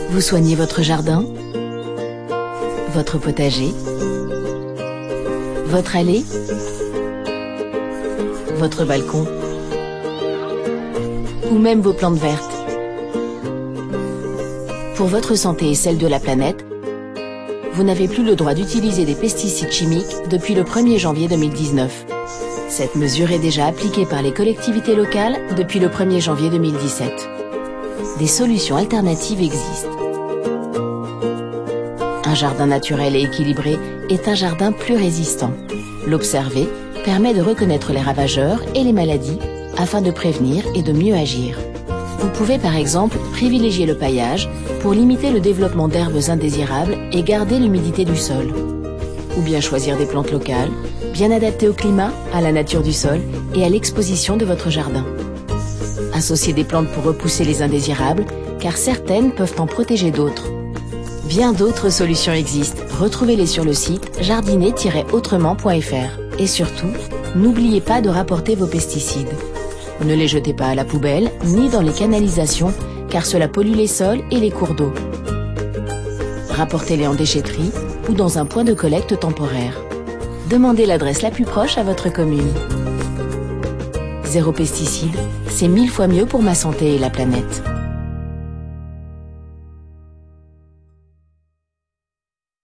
Vous soignez votre jardin, votre potager, votre allée, votre balcon ou même vos plantes vertes. Pour votre santé et celle de la planète, vous n'avez plus le droit d'utiliser des pesticides chimiques depuis le 1er janvier 2019. Cette mesure est déjà appliquée par les collectivités locales depuis le 1er janvier 2017. Des solutions alternatives existent. Un jardin naturel et équilibré est un jardin plus résistant. L'observer permet de reconnaître les ravageurs et les maladies afin de prévenir et de mieux agir. Vous pouvez par exemple privilégier le paillage pour limiter le développement d'herbes indésirables et garder l'humidité du sol. Ou bien choisir des plantes locales, bien adaptées au climat, à la nature du sol et à l'exposition de votre jardin. Associez des plantes pour repousser les indésirables, car certaines peuvent en protéger d'autres. Bien d'autres solutions existent. Retrouvez-les sur le site jardiner-autrement.fr. Et surtout, n'oubliez pas de rapporter vos pesticides. Ne les jetez pas à la poubelle, ni dans les canalisations, car cela pollue les sols et les cours d'eau. Rapportez-les en déchetterie ou dans un point de collecte temporaire. Demandez l'adresse la plus proche à votre commune. Zéro pesticide, c'est 1000 fois mieux pour ma santé et la planète.